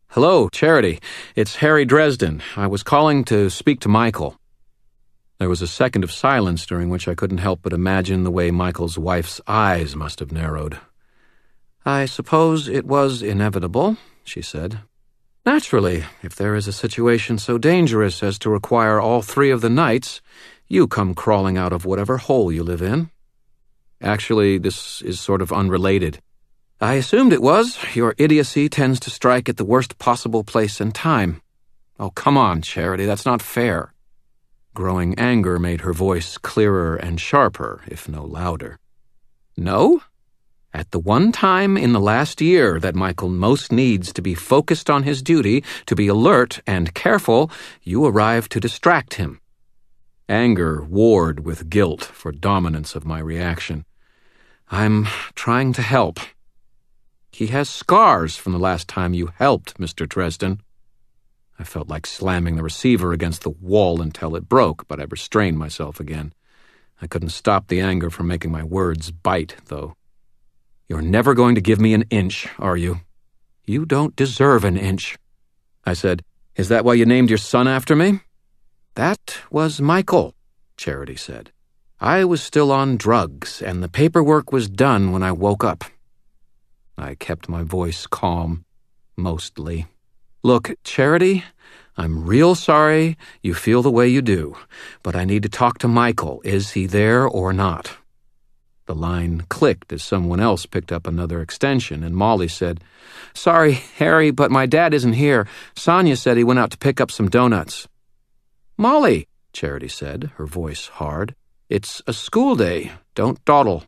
Hello, Charity. It's Harry Dresden. I was calling to speak to Michael. There was a second of silence during which I couldn't help but imagine the way Michael's wife's eyes must have narrowed. "I suppose it was inevitable," she said. "Naturally, if there is a situation so dangerous as to require all three of the knights, you come crawling out of whatever hole you live in." "Actually, this is sort of unrelated." "I assumed it was. Your idiocy tends to strike at the worst possible place and time." "Oh, come on, Charity, that's not fair." Growing anger made her voice clearer and sharper, if no louder. "No? At the one time in the last year that Michael most needs to be focused on his duty, to be alert and careful, you arrive to distract him." Anger warred with guilt for dominance of my reaction. "I'm trying to help." "He has scars from the last time you helped, Mr. Dresden." I felt like slamming the receiver against the wall until it broke, but I restrained myself again. I couldn't stop the anger from making my words bite, though. "You're never going to give me an inch, are you?" "You don't deserve an inch." I said, "Is that why you named your son after me?" "That was Michael," Charity said. "I was still on drugs, and the paperwork was done when I woke up." I kept my voice calm, mostly. "Look, Charity, I'm real sorry you feel the way you do, but I need to talk to Michael. Is he there or not?" The line clicked as someone else picked up another extension, and Molly said, "Sorry, Harry, but my dad isn't here. Sonia said he went out to pick up some donuts." "Molly," Charity said, her voice hard, "it's a school day. Don't dawdle."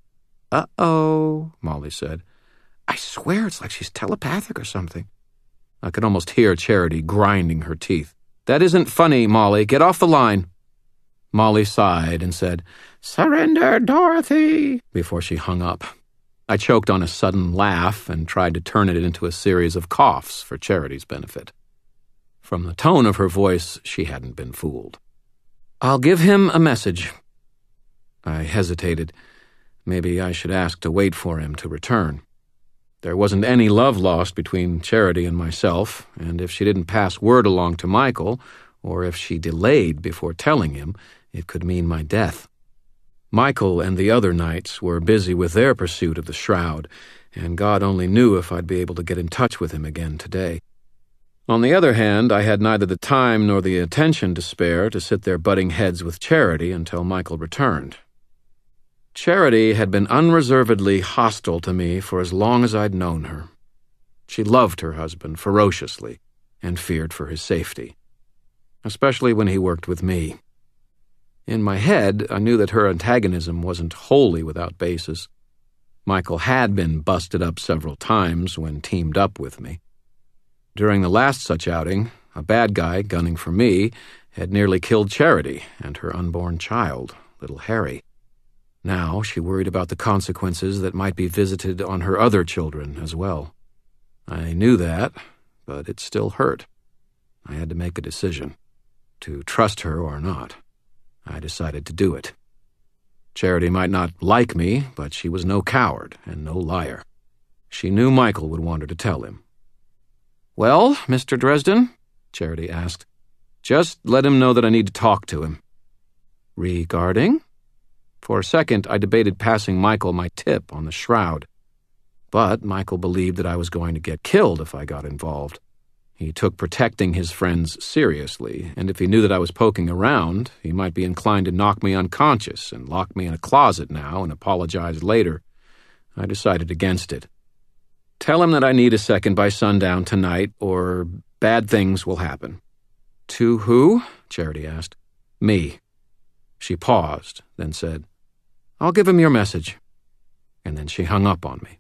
"Uh-oh," Molly said. "I swear it's like she's telepathic or something." I could almost hear Charity grinding her teeth. "That isn't funny, Molly. Get off the line." Molly sighed and said, "Surrender, Dorothy," before she hung up. I choked on a sudden laugh and tried to turn it into a series of coughs for Charity's benefit. From the tone of her voice, she hadn't been fooled. "I'll give him a message." I hesitated. Maybe I should ask to wait for him to return. There wasn't any love lost between Charity and myself, and if she didn't pass word along to Michael, or if she delayed before telling him, it could mean my death. Michael and the other knights were busy with their pursuit of the shroud, and God only knew if I'd be able to get in touch with him again today. On the other hand, I had neither the time nor the attention to spare to sit there butting heads with Charity until Michael returned. Charity had been unreservedly hostile to me for as long as I'd known her. She loved her husband ferociously and feared for his safety, especially when he worked with me. In my head, I knew that her antagonism wasn't wholly without basis. Michael had been busted up several times when teamed up with me. During the last such outing, a bad guy gunning for me had nearly killed Charity and her unborn child, little Harry. Now she worried about the consequences that might be visited on her other children as well. I knew that, but it still hurt. I had to make a decision, to trust her or not. I decided to do it. Charity might not like me, but she was no coward and no liar. She knew Michael would want her to tell him. "Well, Mr. Dresden?" Charity asked. "Just let him know that I need to talk to him." "Regarding?" For a second, I debated passing Michael my tip on the shroud. But Michael believed that I was going to get killed if I got involved. He took protecting his friends seriously, and if he knew that I was poking around, he might be inclined to knock me unconscious and lock me in a closet now and apologize later. I decided against it. "Tell him that I need a second by sundown tonight, or bad things will happen." "To who?" Charity asked. "Me." She paused, then said, "I'll give him your message." And then she hung up on me.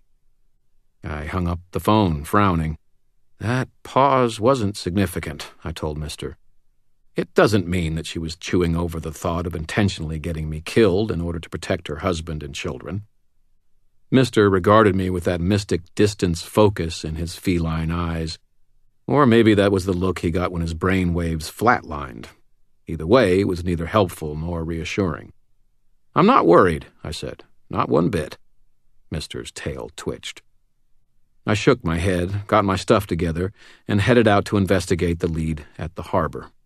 I hung up the phone, frowning. That pause wasn't significant, I told Mister. It doesn't mean that she was chewing over the thought of intentionally getting me killed in order to protect her husband and children. Mister regarded me with that mystic distance focus in his feline eyes. Or maybe that was the look he got when his brain waves flatlined. Either way, it was neither helpful nor reassuring. "I'm not worried," I said. "Not one bit." Mister's tail twitched. I shook my head, got my stuff together, and headed out to investigate the lead at the harbor.